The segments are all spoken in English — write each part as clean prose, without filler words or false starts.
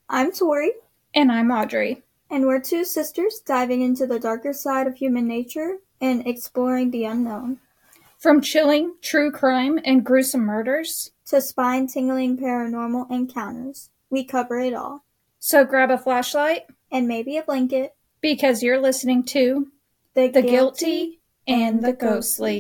I'm Tori, And I'm Audrey. and we're two sisters diving into the darker side of human nature and exploring the unknown. From chilling true crime and gruesome murders to spine-tingling paranormal encounters, we cover it all. So grab a flashlight and maybe a blanket, because you're listening to The Guilty and the Ghostly.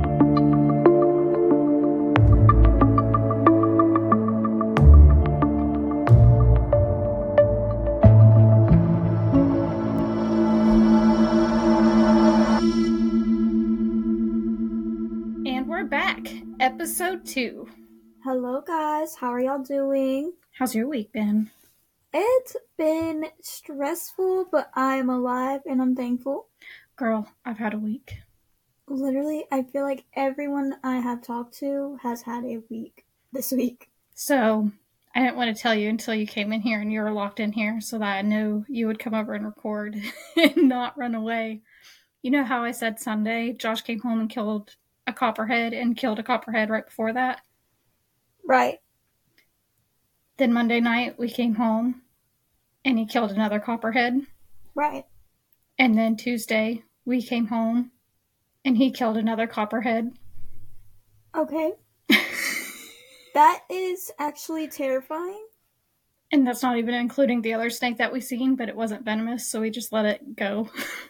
And we're back. Episode 2. Hello guys, how are y'all doing? How's your week been? It's been stressful, but I'm alive and I'm thankful. Girl, I've had a week. Literally, I feel like everyone I have talked to has had a week this week. So, I didn't want to tell you until you came in here and you were locked in here so that I knew you would come over and record and not run away. You know how I said Sunday, Josh came home and killed a copperhead and killed a copperhead right before that? Right. Then Monday night, we came home and he killed another copperhead. Right. And then Tuesday, we came home and he killed another copperhead. Okay. That is actually terrifying. And that's not even including the other snake that we seen, but it wasn't venomous, so we just let it go.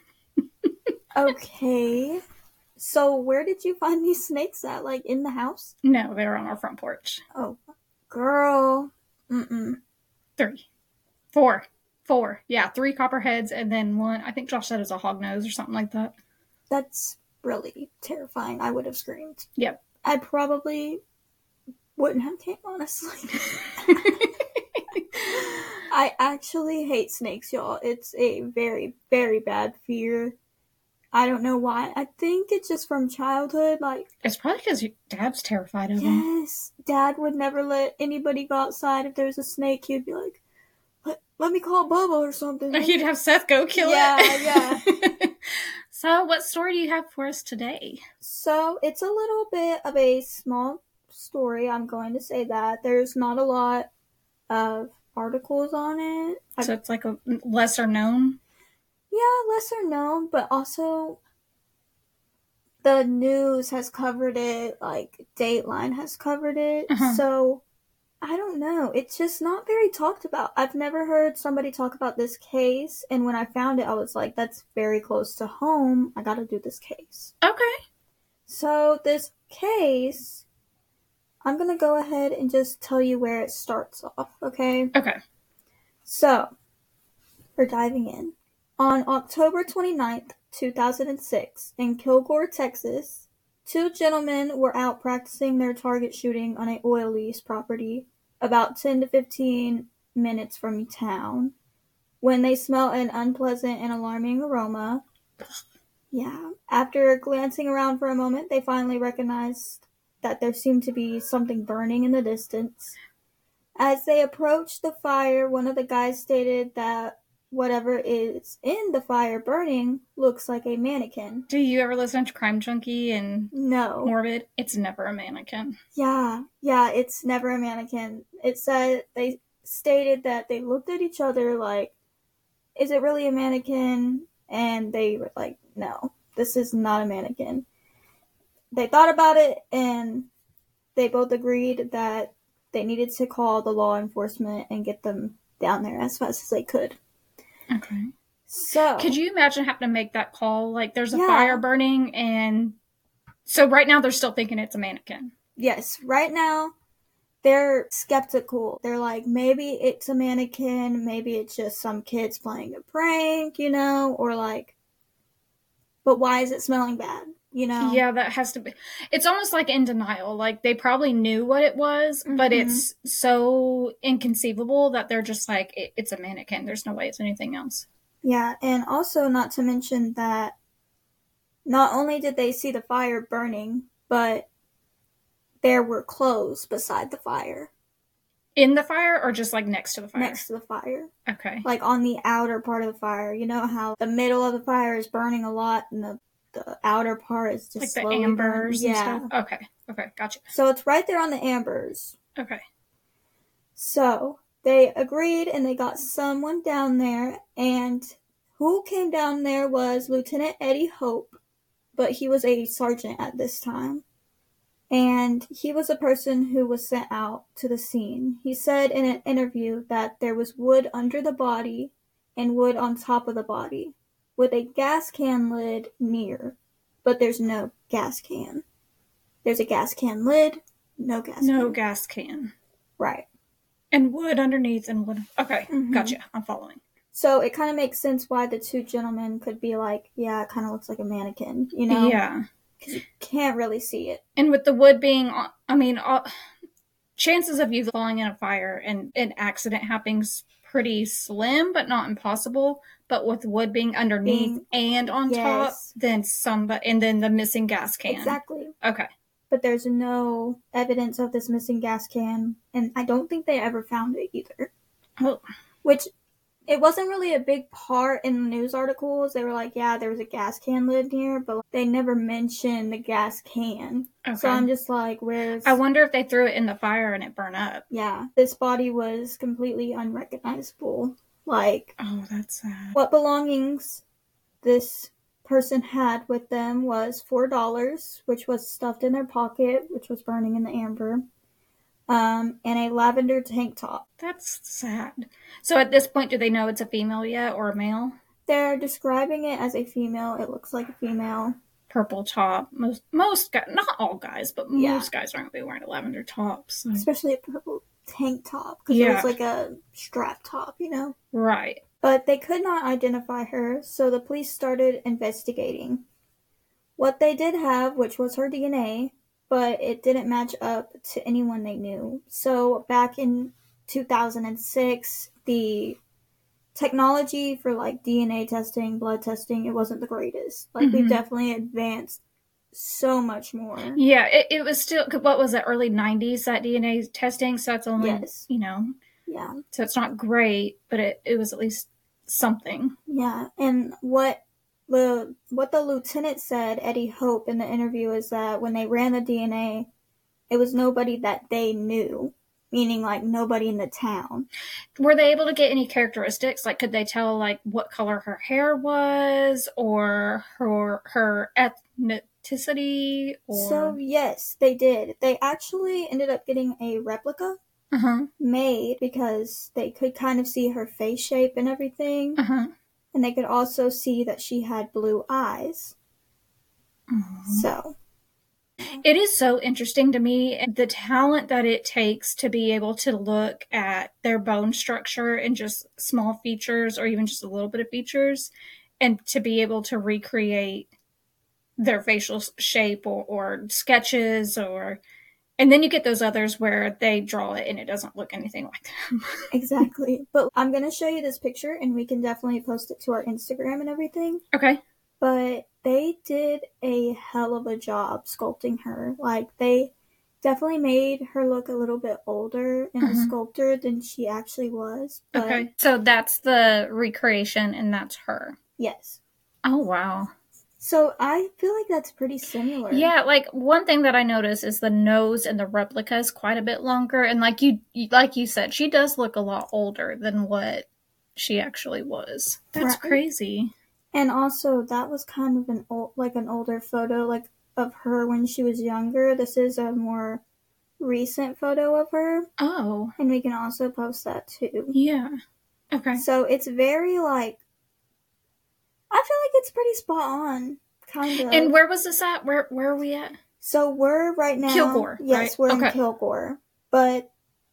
Okay. So where did you find these snakes at? Like in the house? No, they were on our front porch. Oh, girl. 3. 4. 4. Yeah, 3 copperheads and then one, I think Josh said it was a hognose or something like that. That's really terrifying. I would have screamed. Yep. I probably wouldn't have came, honestly. I actually hate snakes, y'all. It's a very, very bad fear. I don't know why. I think it's just from childhood. It's probably because your dad's terrified of them. Yes. Dad would never let anybody go outside. If there's a snake, he'd be like, let me call Bubba or something. You'd have Seth go kill it. Yeah. So, what story do you have for us today? So, it's a little bit of a small story. I'm going to say that. There's not a lot of articles on it. So, it's like a lesser known? Yeah, lesser known, but also the news has covered it, like Dateline has covered it. So, I don't know. It's just not very talked about. I've never heard somebody talk about this case, and when I found it, I was like, that's very close to home. I gotta do this case. Okay. So, this case, I'm gonna go ahead and just tell you where it starts off, okay? Okay. So, we're diving in. On October 29th, 2006, in Kilgore, Texas, 2 gentlemen were out practicing their target shooting on an oil lease property about 10 to 15 minutes from town when they smelled an unpleasant and alarming aroma. Yeah. After glancing around for a moment, they finally recognized that there seemed to be something burning in the distance. As they approached the fire, one of the guys stated that whatever is in the fire burning looks like a mannequin. Do you ever listen to Crime Junkie and No. Morbid? It's never a mannequin. Yeah, it's never a mannequin. It said, they stated that they looked at each other like, is it really a mannequin? And they were like, no, this is not a mannequin. They thought about it and they both agreed that they needed to call the law enforcement and get them down there as fast as they could. Okay. So, could you imagine having to make that call? Like, there's a fire burning, and so right now they're still thinking it's a mannequin. Yes, right now they're skeptical. They're like, maybe it's a mannequin, maybe it's just some kids playing a prank, or like, but why is it smelling bad? Yeah, that has to be. It's almost like in denial. Like, they probably knew what it was, but it's so inconceivable that they're just like, it's a mannequin. There's no way it's anything else. Yeah, and also not to mention that not only did they see the fire burning, but there were clothes beside the fire. In the fire or just like next to the fire? Next to the fire. Okay. Like on the outer part of the fire. You know how the middle of the fire is burning a lot and the outer part is just like the ambers and stuff? Okay, gotcha. So it's right there on the ambers. Okay. So they agreed and they got someone down there, and who came down there was Lieutenant Eddie Hope, but he was a sergeant at this time. And he was a person who was sent out to the scene. He said in an interview that there was wood under the body and wood on top of the body, with a gas can lid near, but there's no gas can. There's a gas can lid, no gas can. No gas can. Right. And wood underneath and wood. Okay, Mhm. Gotcha. I'm following. So it kind of makes sense why the two gentlemen could be like, yeah, it kind of looks like a mannequin, you know? Yeah. Because you can't really see it. And with the wood being, chances of you falling in a fire and an accident happening's pretty slim, but not impossible. But with wood being underneath and on top, then and then the missing gas can. Exactly. Okay. But there's no evidence of this missing gas can, and I don't think they ever found it either. Oh. Which, it wasn't really a big part in the news articles. They were like, yeah, there was a gas can lid near, but they never mentioned the gas can. Okay. So I'm just like, where's... I wonder if they threw it in the fire and it burned up. Yeah. This body was completely unrecognizable. Like... Oh, that's sad. What belongings this person had with them was $4, which was stuffed in their pocket, which was burning in the amber. And a lavender tank top. That's sad. So at this point, do they know it's a female yet or a male? They're describing it as a female. It looks like a female. Purple top. Most guys, not all guys, but most guys aren't going to be wearing a lavender top. So. Especially a purple tank top. Because it was like a strap top, you know? Right. But they could not identify her, so the police started investigating. What they did have, which was her DNA, but it didn't match up to anyone they knew. So back in 2006, the technology for like DNA testing, blood testing, it wasn't the greatest. Like we've definitely advanced so much more. Yeah, it was still, what was it, early 90s, that DNA testing? So it's only, you know. Yeah. So it's not great, but it was at least something. Yeah, and what the lieutenant said, Eddie Hope, in the interview is that when they ran the DNA, it was nobody that they knew, meaning like nobody in the town. Were they able to get any characteristics? Like, could they tell like what color her hair was or her ethnicity? Or... So yes, they did. They actually ended up getting a replica made because they could kind of see her face shape and everything. And they could also see that she had blue eyes. So. It is so interesting to me, the talent that it takes to be able to look at their bone structure and just small features or even just a little bit of features and to be able to recreate their facial shape or sketches or... And then you get those others where they draw it and it doesn't look anything like them. Exactly. But I'm going to show you this picture and we can definitely post it to our Instagram and everything. Okay. But they did a hell of a job sculpting her. Like, they definitely made her look a little bit older in the sculptor than she actually was. But... Okay. So that's the recreation and that's her. Yes. Oh, wow. So I feel like that's pretty similar. Yeah, like one thing that I noticed is the nose in the replica is quite a bit longer, and like you said, she does look a lot older than what she actually was. That's crazy. And also, that was kind of an older photo, like of her when she was younger. This is a more recent photo of her. Oh, and we can also post that too. Yeah. Okay. So it's very like. I feel like it's pretty spot on, kind of. And where was this at? Where are we at? So we're right now... Kilgore, yes, right? we're in Kilgore. But,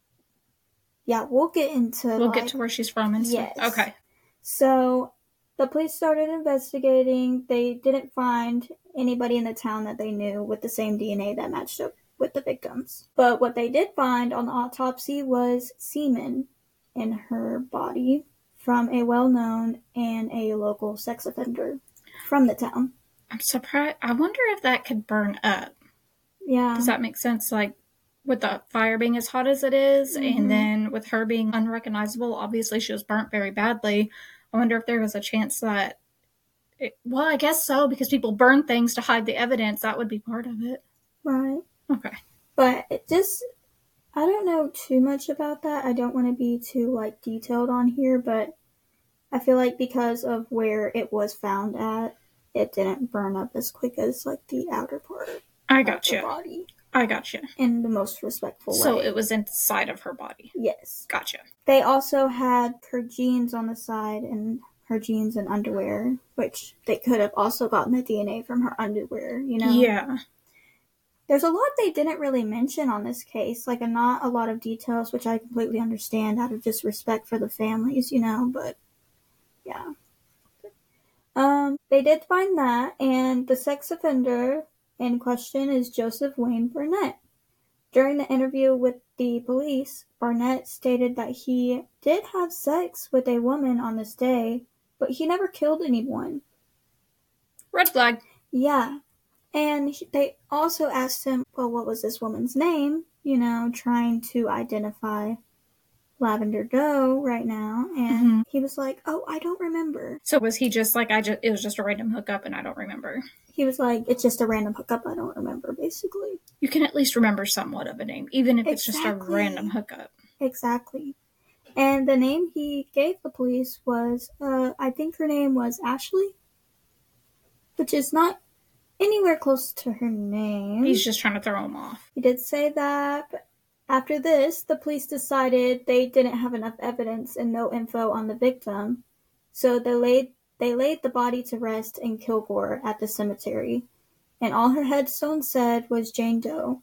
yeah, we'll get into... We'll get to where she's from and stuff. Yes. Okay. So, the police started investigating. They didn't find anybody in the town that they knew with the same DNA that matched up with the victims. But what they did find on the autopsy was semen in her body from a well-known and a local sex offender from the town. I'm surprised. I wonder if that could burn up. Yeah. Does that make sense? Like, with the fire being as hot as it is, and then with her being unrecognizable, obviously she was burnt very badly. I wonder if there was a chance that... well, I guess so, because people burn things to hide the evidence. That would be part of it. Right. Okay. But it just... I don't know too much about that. I don't want to be too, like, detailed on here, but I feel like because of where it was found at, it didn't burn up as quick as, like, the outer part I of the gotcha. body I gotcha. in the most respectful way. So it was inside of her body. Yes. Gotcha. They also had her jeans on the side and her jeans and underwear, which they could have also gotten the DNA from her underwear, you know? Yeah. There's a lot they didn't really mention on this case, like not a lot of details, which I completely understand out of just respect for the families, you know, but yeah. They did find that, and the sex offender in question is Joseph Wayne Burnett. During the interview with the police, Barnett stated that he did have sex with a woman on this day, but he never killed anyone. Red flag. Yeah. And they also asked him, well, what was this woman's name? You know, trying to identify Lavender Doe right now. And he was like, oh, I don't remember. So was he just like, it was just a random hookup and I don't remember? He was like, it's just a random hookup, I don't remember, basically. You can at least remember somewhat of a name, even if it's just a random hookup. Exactly. And the name he gave the police was, I think her name was Ashley, which is not anywhere close to her name. He's just trying to throw him off. He did say that, but after this, the police decided they didn't have enough evidence and no info on the victim, so they laid the body to rest in Kilgore at the cemetery, and all her headstone said was Jane Doe.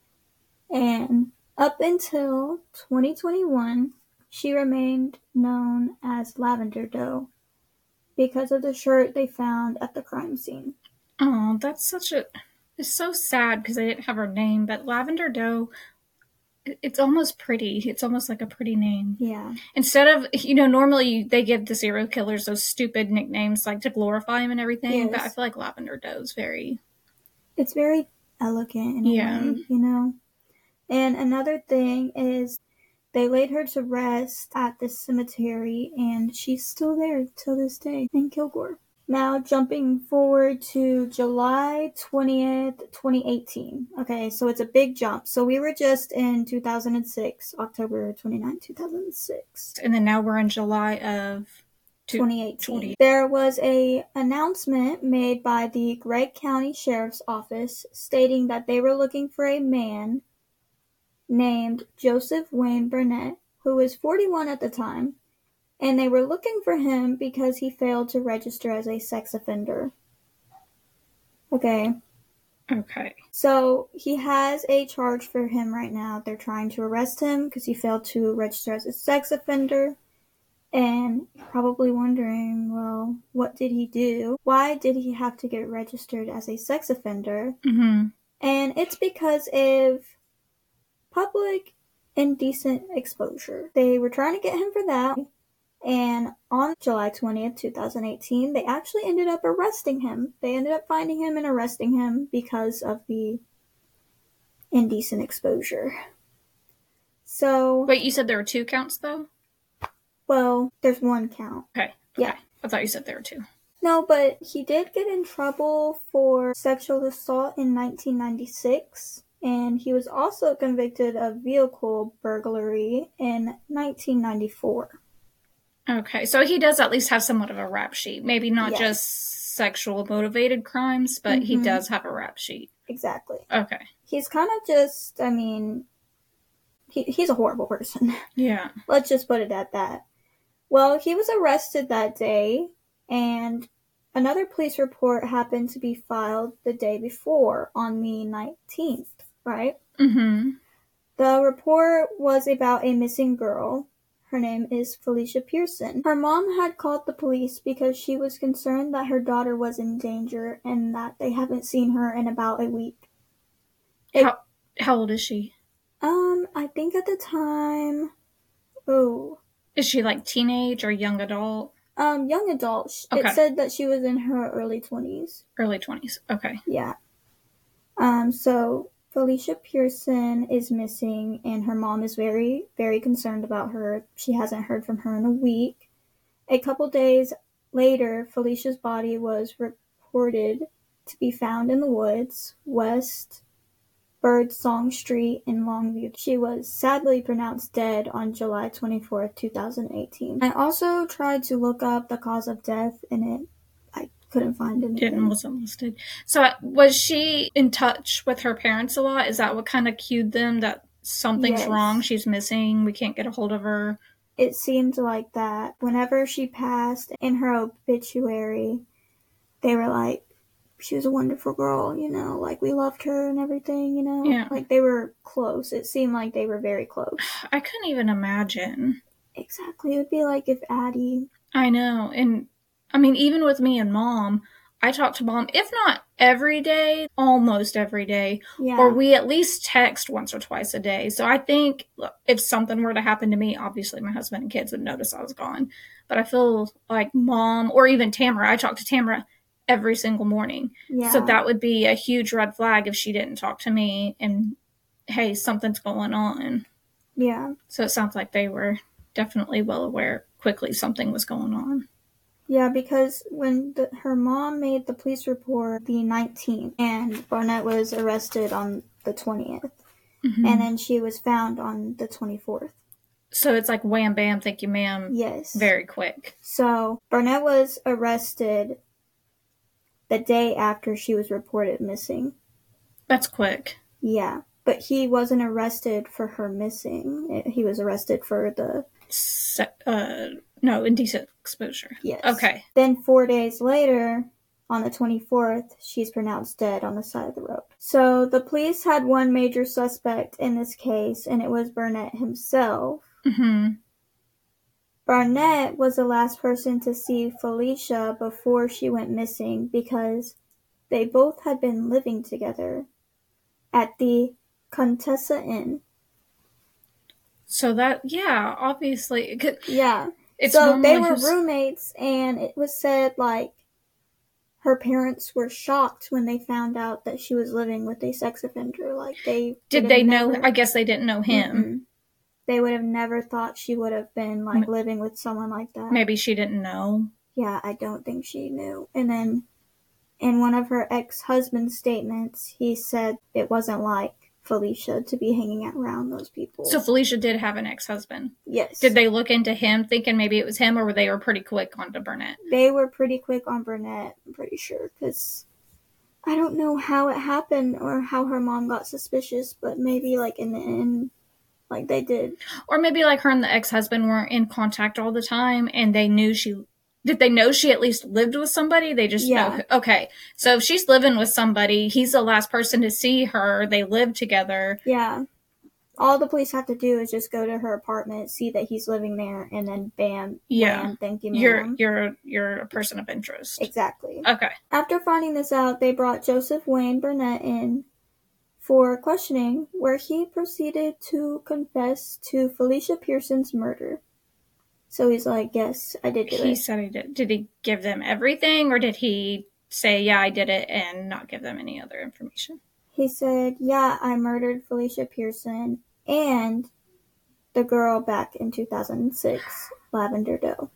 And up until 2021, she remained known as Lavender Doe because of the shirt they found at the crime scene. Oh, it's so sad because they didn't have her name, but Lavender Doe, it's almost pretty. It's almost like a pretty name. Yeah. Instead of, normally they give the serial killers those stupid nicknames like to glorify them and everything, yes. But I feel like Lavender Doe is it's very elegant in a way, you know? And another thing is they laid her to rest at this cemetery, and she's still there till this day in Kilgore. Now, jumping forward to July 20th, 2018. Okay, so it's a big jump. So we were just in 2006, October 29th, 2006. And then now we're in July of 2018. There was an announcement made by the Gregg County Sheriff's Office stating that they were looking for a man named Joseph Wayne Burnett, who was 41 at the time, and they were looking for him because he failed to register as a sex offender. Okay. So he has a charge for him right now. They're trying to arrest him because he failed to register as a sex offender. And you're probably wondering, well, what did he do? Why did he have to get registered as a sex offender? Mm-hmm. And it's because of public indecent exposure. They were trying to get him for that. And on July 20th, 2018, they actually ended up arresting him. They ended up finding him and arresting him because of the indecent exposure. So... Wait, you said there were 2 counts, though? Well, there's 1 count. Okay. Yeah. I thought you said there were 2. No, but he did get in trouble for sexual assault in 1996. And he was also convicted of vehicle burglary in 1994. Okay, so he does at least have somewhat of a rap sheet. Maybe not just sexual motivated crimes, but he does have a rap sheet. Exactly. Okay. He's kind of just, I mean, he's a horrible person. Yeah. Let's just put it at that. Well, he was arrested that day, and another police report happened to be filed the day before, on the 19th, right? Mm-hmm. The report was about a missing girl. Her name is Felicia Pearson. Her mom had called the police because she was concerned that her daughter was in danger and that they haven't seen her in about a week. How old is she? I think at the time... Is she like teenage or young adult? Young adult. Okay. It said that she was in her early 20s. Early 20s, okay. Yeah. So Felicia Pearson is missing, and her mom is very, very concerned about her. She hasn't heard from her in a week. A couple days later, Felicia's body was reported to be found in the woods, West Birdsong Street in Longview. She was sadly pronounced dead on July 24th, 2018. I also tried to look up the cause of death, and I couldn't find anything. It wasn't listed. So was she in touch with her parents a lot? Is that what kind of cued them that something's wrong? She's missing. We can't get a hold of her. It seemed like that. Whenever she passed, in her obituary, they were like, she was a wonderful girl, you know, like we loved her and everything, you know. Yeah. Like they were close. It seemed like they were very close. I couldn't even imagine. Exactly. It would be like if Addie... I know. And I mean, even with me and Mom, I talk to Mom, if not every day, almost every day. Yeah. Or we at least text once or twice a day. So I think if something were to happen to me, obviously my husband and kids would notice I was gone. But I feel like Mom, or even Tamara, I talk to Tamara every single morning. Yeah. So that would be a huge red flag if she didn't talk to me and, hey, something's going on. Yeah. So it sounds like they were definitely well aware quickly something was going on. Yeah, because when her mom made the police report the 19th, and Barnett was arrested on the 20th, and then she was found on the 24th. So it's like wham, bam, thank you, ma'am. Yes. Very quick. So Barnett was arrested the day after she was reported missing. That's quick. Yeah, but he wasn't arrested for her missing. He was arrested for the... No, indecent exposure. Yes. Okay. Then 4 days later, on the 24th, she's pronounced dead on the side of the road. So the police had one major suspect in this case, and it was Barnett himself. Barnett was the last person to see Felicia before she went missing because they both had been living together at the Contessa Inn. So that, yeah, obviously. Yeah. So they were roommates, and it was said, like, her parents were shocked when they found out that she was living with a sex offender. Like, they... Did they know? I guess they didn't know him. Mm-mm. They would have never thought she would have been, like, living with someone like that. Maybe she didn't know. Yeah, I don't think she knew. And then, in one of her ex-husband's statements, he said it wasn't like Felicia to be hanging around those people. So Felicia did have an ex-husband? Yes. Did they look into him thinking maybe it was him, or were they pretty quick onto Barnett? They were pretty quick on Barnett, I'm pretty sure, because I don't know how it happened or how her mom got suspicious, but maybe, like, in the end, like, they did. Or maybe, like, her and the ex-husband weren't in contact all the time, and they knew she... Did they know she at least lived with somebody? They just know. Okay. So if she's living with somebody, he's the last person to see her. They live together. Yeah. All the police have to do is just go to her apartment, see that he's living there, and then bam, bam, thank you, ma'am. You're a person of interest. Exactly. Okay. After finding this out, they brought Joseph Wayne Barnett in for questioning, where he proceeded to confess to Felicia Pearson's murder. So he's like, yes, I did do it. He said he did. Did he give them everything, or did he say, yeah, I did it, and not give them any other information? He said, yeah, I murdered Felicia Pearson and the girl back in 2006, Lavender Doe.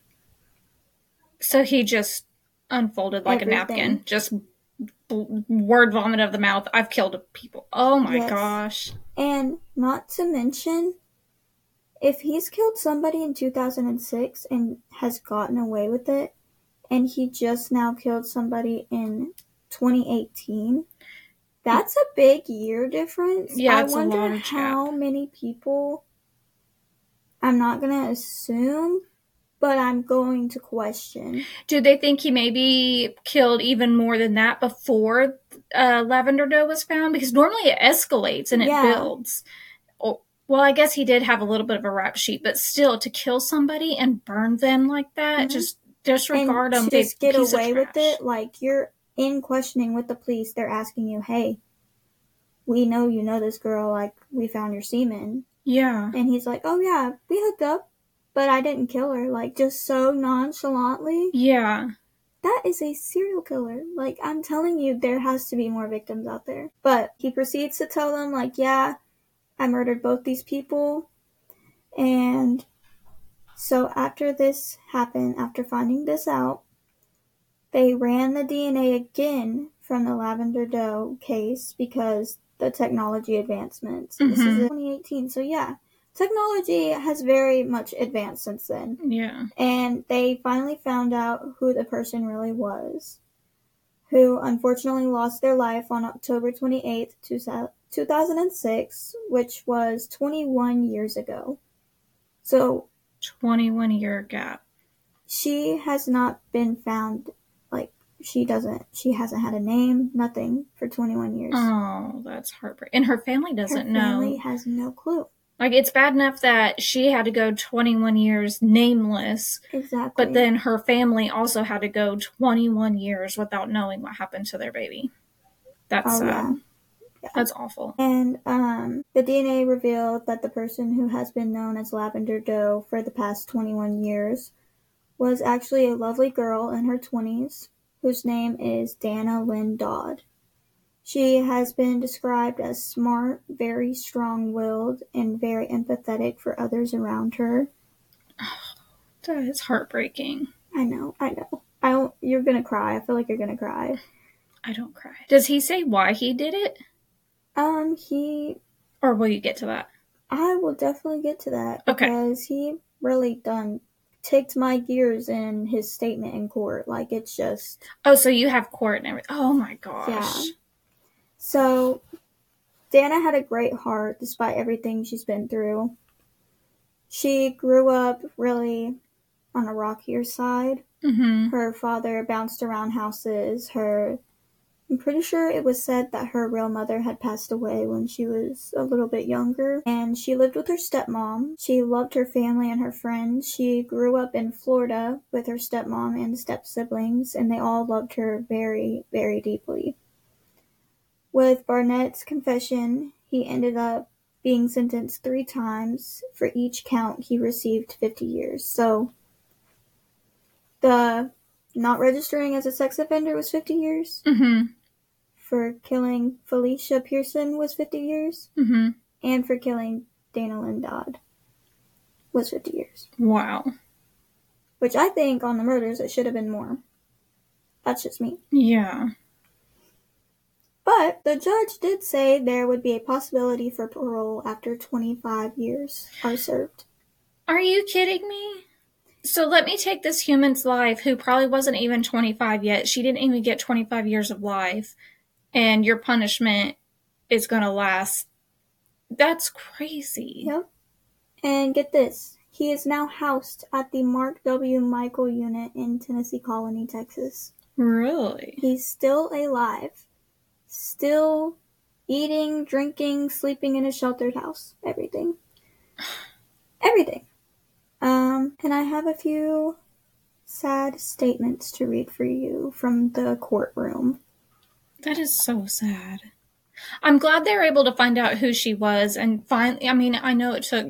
So he just unfolded like everything. A napkin. Just word vomit of the mouth. I've killed people. Oh my gosh. And not to mention... if he's killed somebody in 2006 and has gotten away with it, and he just now killed somebody in 2018, that's a big year difference. Yeah, I wonder how many people, I'm not going to assume, but I'm going to question. Do they think he maybe killed even more than that before Lavender Doe was found? Because normally it escalates and it builds. Well, I guess he did have a little bit of a rap sheet, but still, to kill somebody and burn them like that, just disregard them. Just get away with it. Like, you're in questioning with the police. They're asking you, hey, we know you know this girl. Like, we found your semen. Yeah. And he's like, oh, yeah, we hooked up, but I didn't kill her. Like, just so nonchalantly. Yeah. That is a serial killer. Like, I'm telling you, there has to be more victims out there. But he proceeds to tell them, like, yeah, I murdered both these people. And so after this happened, after finding this out, they ran the DNA again from the Lavender Doe case because the technology advancements. This is in 2018, so yeah. Technology has very much advanced since then. Yeah. And they finally found out who the person really was, who unfortunately lost their life on October 28th, 2006, which was 21 years ago. So 21-year gap. She has not been found, she hasn't had a name, nothing for 21 years. Oh, that's heartbreaking. And her family doesn't know. Her family has no clue. Like, it's bad enough that she had to go 21 years nameless. Exactly. But then her family also had to go 21 years without knowing what happened to their baby. That's sad. Yeah. That's awful. And the DNA revealed that the person who has been known as Lavender Doe for the past 21 years was actually a lovely girl in her 20s whose name is Dana Lynn Dodd. She has been described as smart, very strong-willed, and very empathetic for others around her. Oh, that is heartbreaking. I know. You're gonna cry. I feel like you're gonna cry. I don't cry. Does he say why he did it? Or will you get to that? I will definitely get to that. Okay. Because he really ticked my gears in his statement in court. Like, it's just... Oh, so you have court and everything. Oh, my gosh. Yeah. So, Dana had a great heart despite everything she's been through. She grew up really on a rockier side. Mm-hmm. Her father bounced around houses. I'm pretty sure it was said that her real mother had passed away when she was a little bit younger. And she lived with her stepmom. She loved her family and her friends. She grew up in Florida with her stepmom and step-siblings, and they all loved her very, very deeply. With Barnett's confession, he ended up being sentenced 3 times. For each count, he received 50 years. So, the not registering as a sex offender was 50 years. Mm-hmm. For killing Felicia Pearson was 50 years. Mm-hmm. And for killing Dana Lynn Dodd was 50 years. Wow. Which I think on the murders it should have been more. That's just me. Yeah. But the judge did say there would be a possibility for parole after 25 years are served. Are you kidding me? So let me take this human's life who probably wasn't even 25 yet. She didn't even get 25 years of life. And your punishment is going to last. That's crazy. Yep. And get this. He is now housed at the Mark W. Michael unit in Tennessee Colony, Texas. Really? He's still alive. Still eating, drinking, sleeping in a sheltered house. Everything. Everything. And I have a few sad statements to read for you from the courtroom. That is so sad. I'm glad they were able to find out who she was and finally, I mean, I know it took,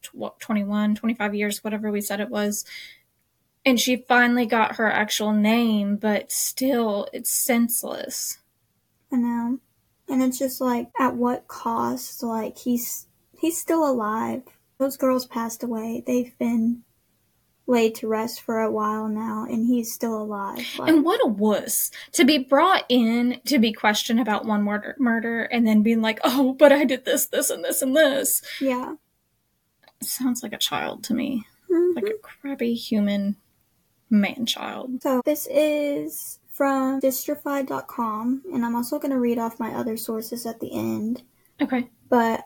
21, 25 years, whatever we said it was. And she finally got her actual name, but still, it's senseless. I know. And it's just like, at what cost? Like, he's still alive. Those girls passed away. They've been laid to rest for a while now, and he's still alive. And what a wuss. To be brought in to be questioned about one murder and then being like, oh, but I did this, and this, and this. Yeah. It sounds like a child to me. Mm-hmm. Like a crappy human man-child. So this is from Distrify.com, and I'm also going to read off my other sources at the end. Okay. But,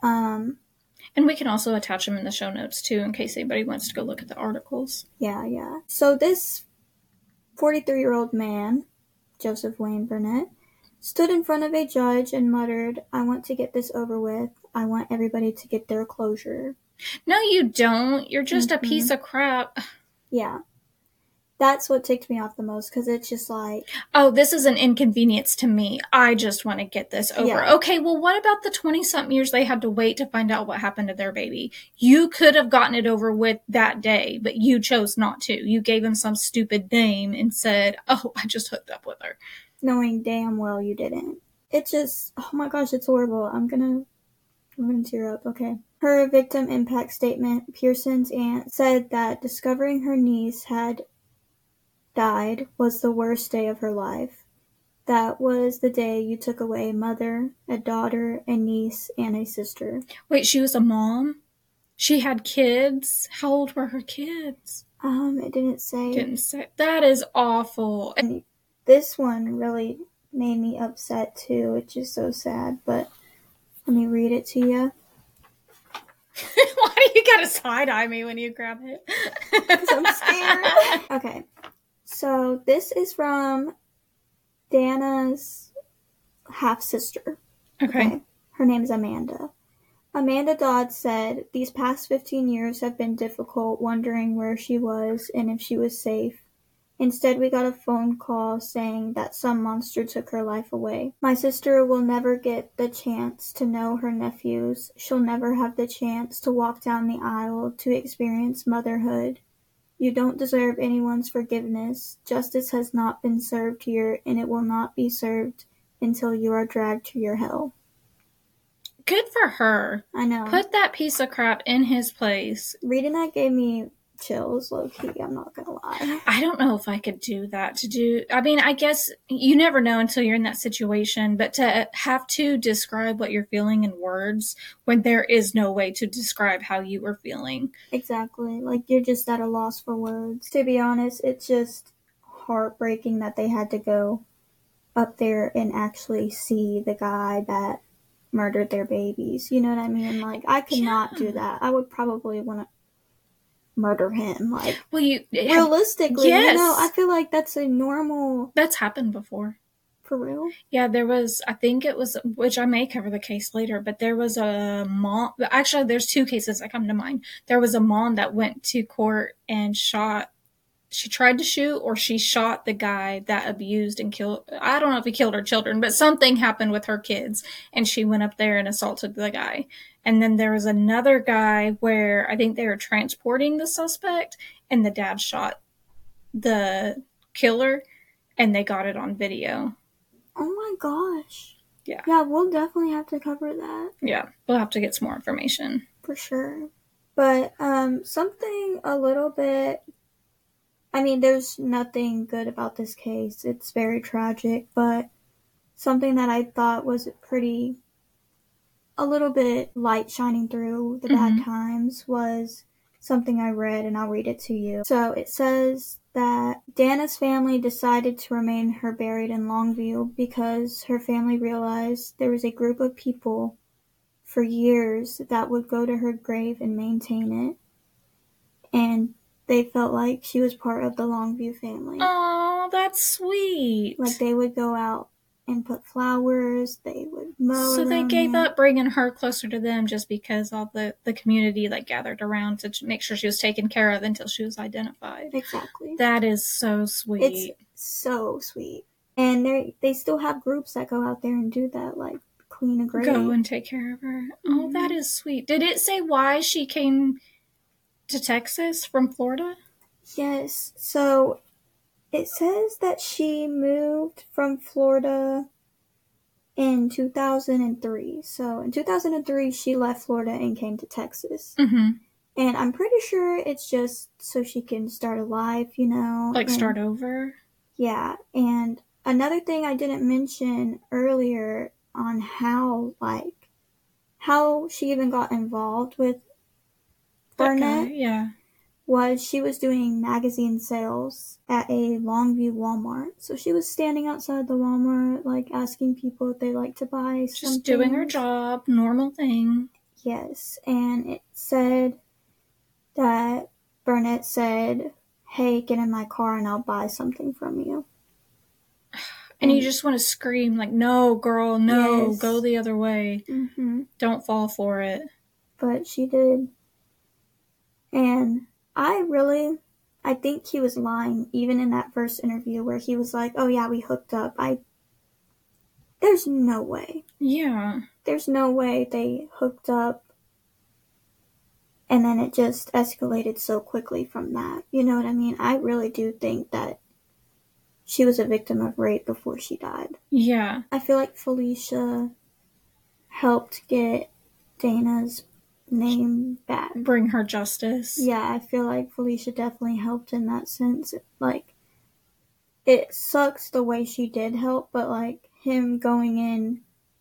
and we can also attach them in the show notes, too, in case anybody wants to go look at the articles. Yeah. So this 43-year-old man, Joseph Wayne Burnett, stood in front of a judge and muttered, "I want to get this over with. I want everybody to get their closure." No, you don't. You're just a piece of crap. Yeah. That's what ticked me off the most, because it's just like... Oh, this is an inconvenience to me. I just want to get this over. Yeah. Okay, well, what about the 20-something years they had to wait to find out what happened to their baby? You could have gotten it over with that day, but you chose not to. You gave him some stupid name and said, oh, I just hooked up with her. Knowing damn well you didn't. It just... Oh my gosh, it's horrible. I'm gonna tear up, okay. Her victim impact statement, Pearson's aunt said that discovering her niece had died was the worst day of her life. That was the day you took away a mother, a daughter, a niece, and a sister. Wait, she was a mom? She had kids? How old were her kids? It didn't say. Didn't say. That is awful. And this one really made me upset too, which is so sad, but let me read it to you. Why do you gotta side-eye me when you grab it? Because I'm scared. Okay, so this is from Dana's half-sister. Okay. Her name is Amanda. Amanda Dodd said, "These past 15 years have been difficult, wondering where she was and if she was safe. Instead, we got a phone call saying that some monster took her life away. My sister will never get the chance to know her nephews. She'll never have the chance to walk down the aisle to experience motherhood. You don't deserve anyone's forgiveness. Justice has not been served here, and it will not be served until you are dragged to your hell." Good for her. I know. Put that piece of crap in his place. Reading that gave me chills, low-key, I'm not gonna lie. I don't know if I could do that. I mean, I guess you never know until you're in that situation, but to have to describe what you're feeling in words when there is no way to describe how you were feeling. Exactly. Like, you're just at a loss for words. To be honest, it's just heartbreaking that they had to go up there and actually see the guy that murdered their babies. You know what I mean? Like, I could not do that. I would probably want to murder him. Like, well, realistically, yes. You know, I feel like that's a normal. That's happened before. For real? Yeah, there was, I think it was, which I may cover the case later, but there was a mom, actually there's two cases that come to mind. There was a mom that went to court and she tried to shoot or she shot the guy that abused and killed, I don't know if he killed her children, but something happened with her kids and she went up there and assaulted the guy. And then there was another guy where I think they were transporting the suspect and the dad shot the killer and they got it on video. Oh my gosh. Yeah. Yeah, we'll definitely have to cover that. Yeah, we'll have to get some more information. For sure. But something a little bit, I mean, there's nothing good about this case. It's very tragic, but something that I thought was a little bit light shining through the bad times was something I read, and I'll read it to you. So it says that Dana's family decided to remain her buried in Longview because her family realized there was a group of people for years that would go to her grave and maintain it. And they felt like she was part of the Longview family. Oh, that's sweet. Like, they would go out and put flowers, they would mow. So they gave up bringing her closer to them just because all the community like gathered around to make sure she was taken care of until she was identified. Exactly. That is so sweet. It's so sweet. And they still have groups that go out there and do that, like clean a grave. Go and take care of her. Oh, that is sweet. Did it say why she came to Texas from Florida? Yes. So it says that she moved from Florida in 2003. So in 2003, she left Florida and came to Texas. Mm-hmm. And I'm pretty sure it's just so she can start a life, you know. Like start over? Yeah. And another thing I didn't mention earlier on how she even got involved with Barnett. Yeah. Was she was doing magazine sales at a Longview Walmart. So she was standing outside the Walmart, like, asking people if they like to buy something. Just doing her job, normal thing. Yes, and it said that Burnett said, "Hey, get in my car and I'll buy something from you." And you just want to scream, like, "No, girl, no, yes. Go the other way. Mm-hmm. Don't fall for it." But she did. And I think he was lying, even in that first interview where he was like, "Oh yeah, we hooked up." There's no way. Yeah. There's no way they hooked up and then it just escalated so quickly from that. You know what I mean? I really do think that she was a victim of rape before she died. Yeah. I feel like Felicia helped get Dana's name back. Bring her justice. Yeah, I feel like Felicia definitely helped in that sense. Like, it sucks the way she did help, but like him going in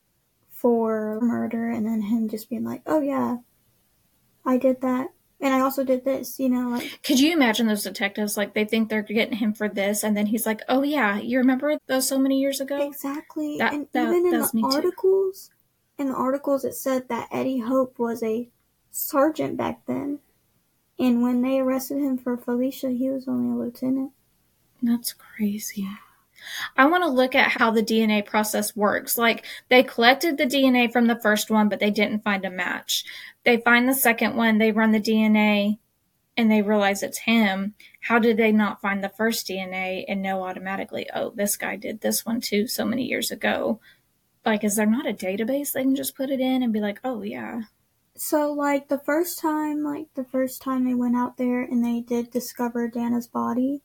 for murder and then him just being like, oh yeah, I did that. And I also did this, like. Could you imagine those detectives? Like, they think they're getting him for this, and then he's like, oh yeah, you remember those so many years ago? Exactly. That And even in was the me too. articles, it said that Eddie Hope was a sergeant back then. And when they arrested him for Felicia, he was only a lieutenant. That's crazy. I want to look at how the DNA process works. Like, they collected the DNA from the first one, but they didn't find a match. They find the second one, they run the DNA, and they realize it's him. How did they not find the first DNA and know automatically, oh, this guy did this one too so many years ago? Like, is there not a database they can just put it in and be like, oh, yeah? So, like, the first time they went out there and they did discover Dana's body,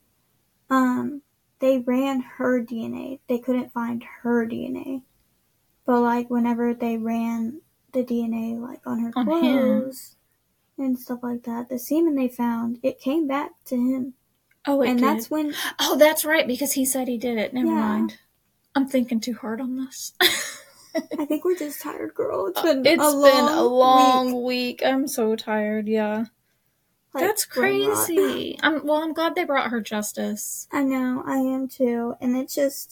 they ran her DNA. They couldn't find her DNA. But, like, whenever they ran the DNA, like, on her clothes and stuff like that, the semen they found, it came back to him. Oh, it and did. That's when. Oh, that's right, because he said he did it. Never mind. I'm thinking too hard on this. I think we're just tired, girl. It's been a long week. I'm so tired, yeah. Like, that's crazy. I'm glad they brought her justice. I know, I am too. And it's just,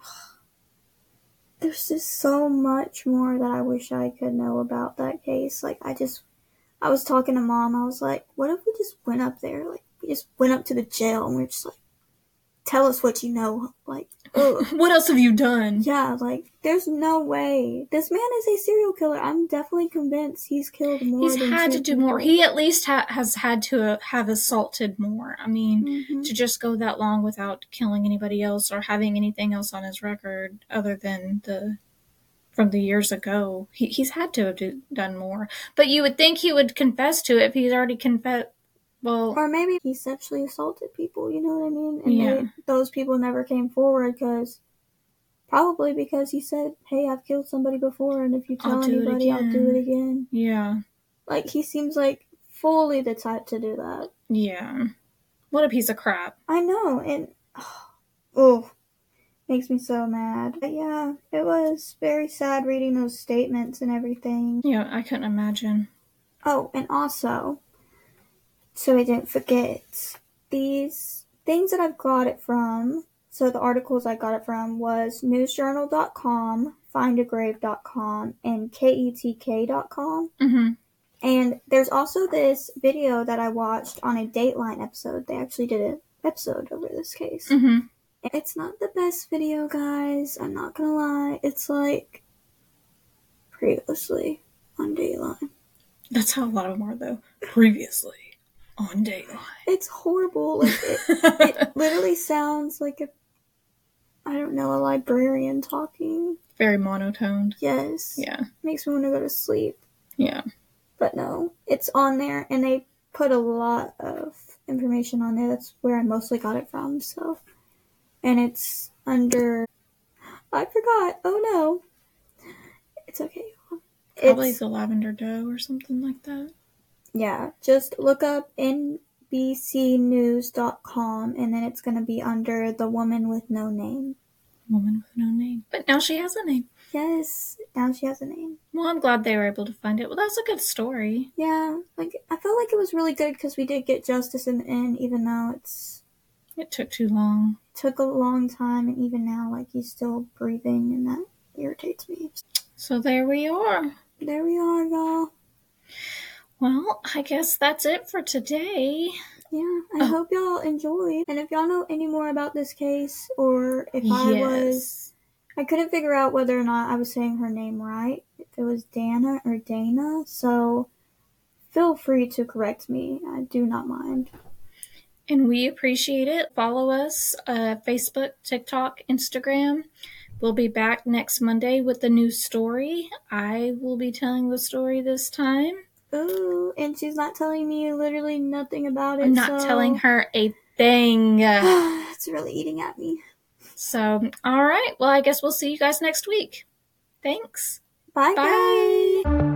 there's just so much more that I wish I could know about that case. Like, I was talking to Mom, I was like, what if we just went up there? Like, we just went up to the jail and we're just like, tell us what you know. Like, ugh. What else have you done? Yeah, like, there's no way. This man is a serial killer. I'm definitely convinced he's killed more than 2 people. He's had to do more. He at least has had to have assaulted more. I mean, to just go that long without killing anybody else or having anything else on his record other than from the years ago. He's had to have done more. But you would think he would confess to it if he's already confessed. Well, or maybe he sexually assaulted people, you know what I mean? And those people never came forward probably because he said, hey, I've killed somebody before, and if you tell anybody, I'll do it again. Yeah. Like, he seems like fully the type to do that. Yeah. What a piece of crap. I know, and makes me so mad. But yeah, it was very sad reading those statements and everything. Yeah, I couldn't imagine. Oh, and also, so I didn't forget, these things that I've got it from, so the articles I got it from was newsjournal.com, findagrave.com, and ketk.com. Mm-hmm. And there's also this video that I watched on a Dateline episode. They actually did an episode over this case. Mm-hmm. It's not the best video, guys. I'm not gonna lie. It's like previously on Dateline. That's how a lot of them are, though. Previously on Dateline. It's horrible. Like, it literally sounds like a librarian talking. Very monotoned. Yes. Yeah. Makes me want to go to sleep. Yeah. But no, it's on there, and they put a lot of information on there. That's where I mostly got it from, so. And it's under... I forgot. Oh, no. It's okay. Probably the Lavender Doe or something like that. Yeah, just look up nbcnews.com, and then it's going to be under The Woman with No Name. Woman with No Name. But now she has a name. Yes, now she has a name. Well, I'm glad they were able to find it. Well, that's a good story. Yeah, like, I felt like it was really good because we did get justice in the end, even though it took too long. It took a long time, and even now, like, he's still breathing, and that irritates me. So there we are. There we are, y'all. Well, I guess that's it for today. Yeah, I hope y'all enjoyed. And if y'all know any more about this case, or if I couldn't figure out whether or not I was saying her name right, if it was Dana or Dana, so feel free to correct me. I do not mind. And we appreciate it. Follow us, Facebook, TikTok, Instagram. We'll be back next Monday with a new story. I will be telling the story this time. Ooh, and she's not telling me literally nothing about it. I'm not telling her a thing. It's really eating at me. So, all right. Well, I guess we'll see you guys next week. Thanks. Bye. Bye.